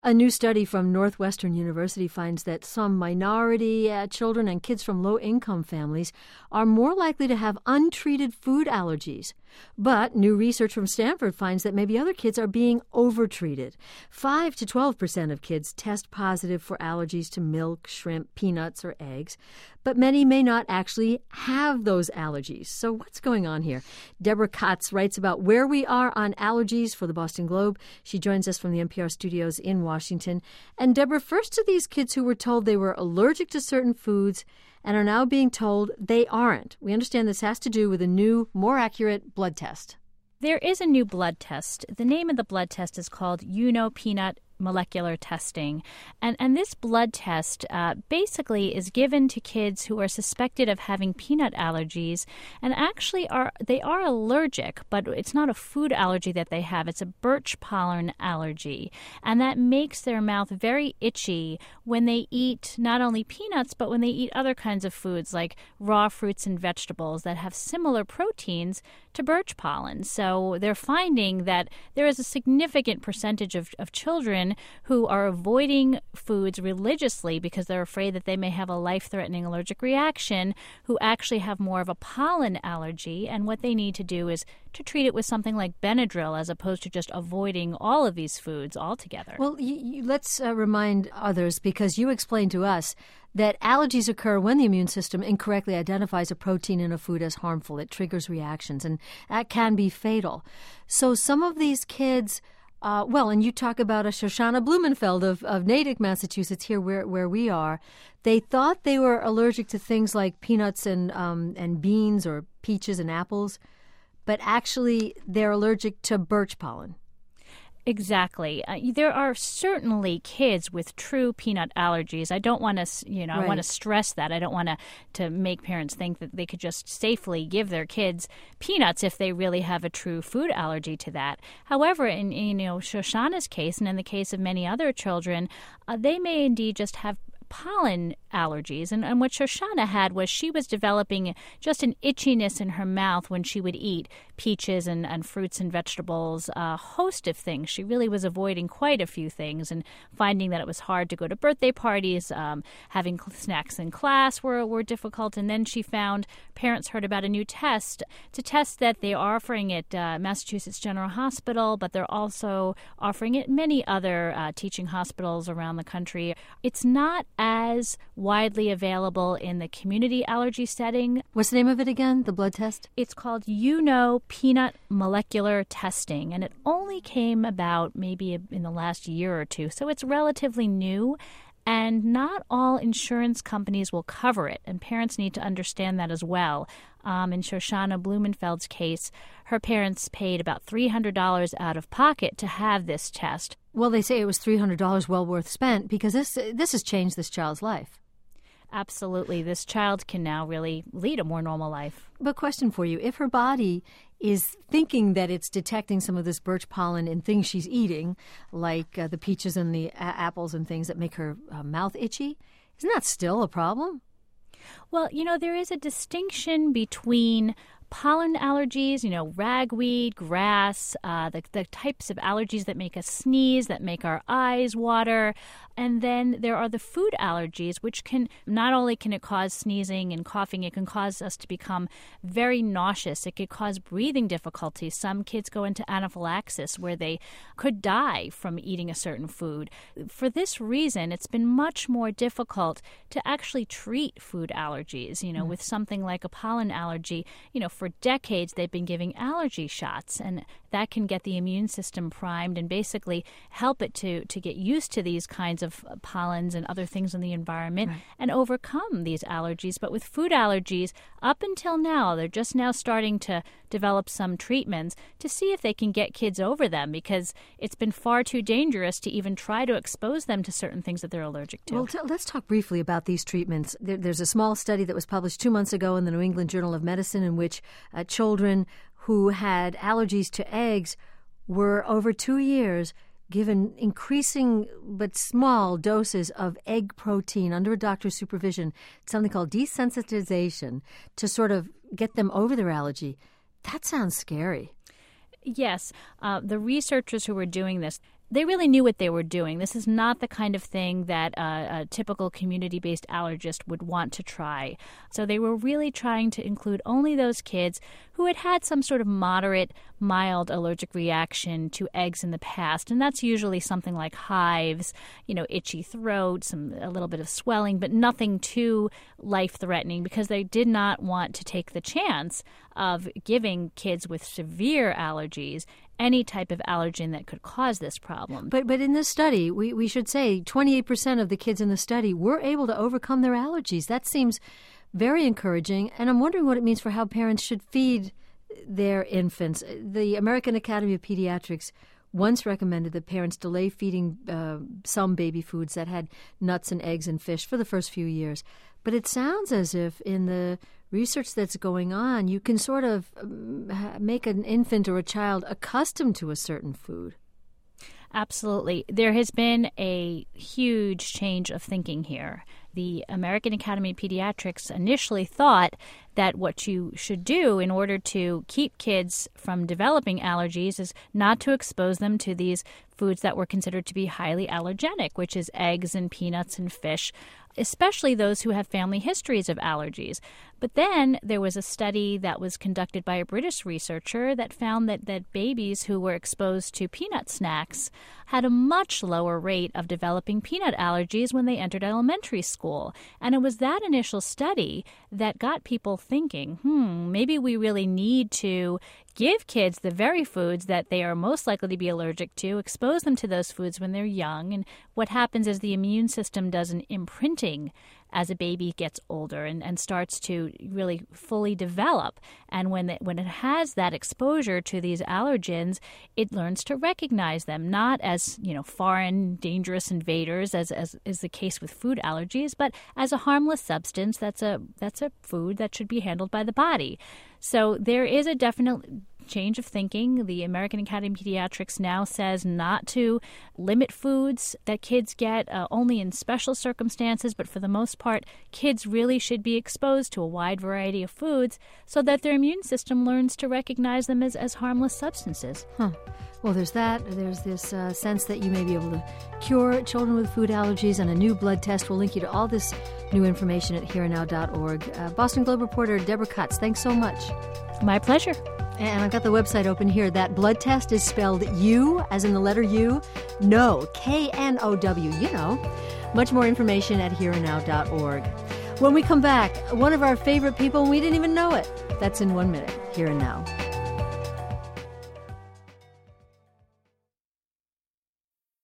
A new study from Northwestern University finds that some minority children and kids from low-income families are more likely to have untreated food allergies. But new research from Stanford finds that maybe other kids are being overtreated. 5 to 12% of kids test positive for allergies to milk, shrimp, peanuts, or eggs. But many may not actually have those allergies. So what's going on here? Deborah Katz writes about where we are on allergies for the Boston Globe. She joins us from the NPR studios in Washington. And Deborah, first to these kids who were told they were allergic to certain foods and are now being told they aren't. We understand this has to do with a new, more accurate blood test. There is a new blood test. The name of the blood test is called UNO-Peanut molecular testing. And this blood test basically is given to kids who are suspected of having peanut allergies and actually they are allergic, but it's not a food allergy that they have. It's a birch pollen allergy. And that makes their mouth very itchy when they eat not only peanuts, but when they eat other kinds of foods like raw fruits and vegetables that have similar proteins to birch pollen. So they're finding that there is a significant percentage of children who are avoiding foods religiously because they're afraid that they may have a life-threatening allergic reaction, who actually have more of a pollen allergy. And what they need to do is to treat it with something like Benadryl as opposed to just avoiding all of these foods altogether. Well, let's remind others, because you explained to us that allergies occur when the immune system incorrectly identifies a protein in a food as harmful. It triggers reactions, and that can be fatal. So some of these kids, and you talk about a Shoshana Blumenfeld of Natick, Massachusetts, here where we are. They thought they were allergic to things like peanuts and beans or peaches and apples, but actually they're allergic to birch pollen. Exactly. There are certainly kids with true peanut allergies. I don't want to, I want to stress that. I don't want to make parents think that they could just safely give their kids peanuts if they really have a true food allergy to that. However, in Shoshana's case and in the case of many other children, they may indeed just have pollen allergies. And what Shoshana had was she was developing just an itchiness in her mouth when she would eat peaches and fruits and vegetables, a host of things. She really was avoiding quite a few things and finding that it was hard to go to birthday parties, having snacks in class were difficult. And then she found, parents heard about a new test. It's a test that they are offering at Massachusetts General Hospital, but they're also offering it at many other teaching hospitals around the country. It's not as widely available in the community allergy setting. What's the name of it again, the blood test? It's called UNO-Peanut molecular testing, and it only came about maybe in the last year or two, so it's relatively new. And not all insurance companies will cover it, and parents need to understand that as well. In Shoshana Blumenfeld's case, her parents paid about $300 out of pocket to have this test. Well, they say it was $300 well worth spent because this has changed this child's life. Absolutely. This child can now really lead a more normal life. But question for you, if her body is thinking that it's detecting some of this birch pollen in things she's eating, like the peaches and the apples and things that make her mouth itchy, isn't that still a problem? Well, there is a distinction between pollen allergies, ragweed, grass, the types of allergies that make us sneeze, that make our eyes water. And then there are the food allergies, which not only can it cause sneezing and coughing, it can cause us to become very nauseous. It could cause breathing difficulties. Some kids go into anaphylaxis where they could die from eating a certain food. For this reason, it's been much more difficult to actually treat food allergies, with something like a pollen allergy. For decades, they've been giving allergy shots, and that can get the immune system primed and basically help it to get used to these kinds of pollens and other things in the environment and overcome these allergies. But with food allergies, up until now, they're just now starting to develop some treatments to see if they can get kids over them, because it's been far too dangerous to even try to expose them to certain things that they're allergic to. Well, let's talk briefly about these treatments. There's a small study that was published 2 months ago in the New England Journal of Medicine in which children who had allergies to eggs were, over 2 years, given increasing but small doses of egg protein under a doctor's supervision, something called desensitization, to sort of get them over their allergy. That sounds scary. Yes. The researchers who were doing this, they really knew what they were doing. This is not the kind of thing that a typical community-based allergist would want to try. So they were really trying to include only those kids who had had some sort of moderate, mild allergic reaction to eggs in the past. And that's usually something like hives, itchy throat, a little bit of swelling, but nothing too life-threatening, because they did not want to take the chance of giving kids with severe allergies any type of allergen that could cause this problem. But in this study, we should say 28% of the kids in the study were able to overcome their allergies. That seems very encouraging, and I'm wondering what it means for how parents should feed their infants. The American Academy of Pediatrics once recommended that parents delay feeding some baby foods that had nuts and eggs and fish for the first few years. But it sounds as if in the research that's going on, you can sort of make an infant or a child accustomed to a certain food. Absolutely. There has been a huge change of thinking here. The American Academy of Pediatrics initially thought that what you should do in order to keep kids from developing allergies is not to expose them to these foods that were considered to be highly allergenic, which is eggs and peanuts and fish, especially those who have family histories of allergies. But then there was a study that was conducted by a British researcher that found that babies who were exposed to peanut snacks had a much lower rate of developing peanut allergies when they entered elementary school. And it was that initial study that got people thinking, maybe we really need to give kids the very foods that they are most likely to be allergic to, expose them to those foods when they're young. And what happens is the immune system does an imprinting as a baby gets older and starts to really fully develop. And when it has that exposure to these allergens, it learns to recognize them, not as foreign, dangerous invaders, as is the case with food allergies, but as a harmless substance that's a food that should be handled by the body. So there is a definite change of thinking. The American Academy of Pediatrics now says not to limit foods that kids get only in special circumstances, but for the most part, kids really should be exposed to a wide variety of foods so that their immune system learns to recognize them as harmless substances. Well, there's that. There's this sense that you may be able to cure children with food allergies, and a new blood test. We'll link you to all this new information at hereandnow.org. Boston Globe reporter Deborah Cutts, thanks so much. My pleasure. And I've got the website open here. That blood test is spelled U, as in the letter U. No, Know. Much more information at hereandnow.org. When we come back, one of our favorite people, and we didn't even know it. That's in 1 minute. Here and Now.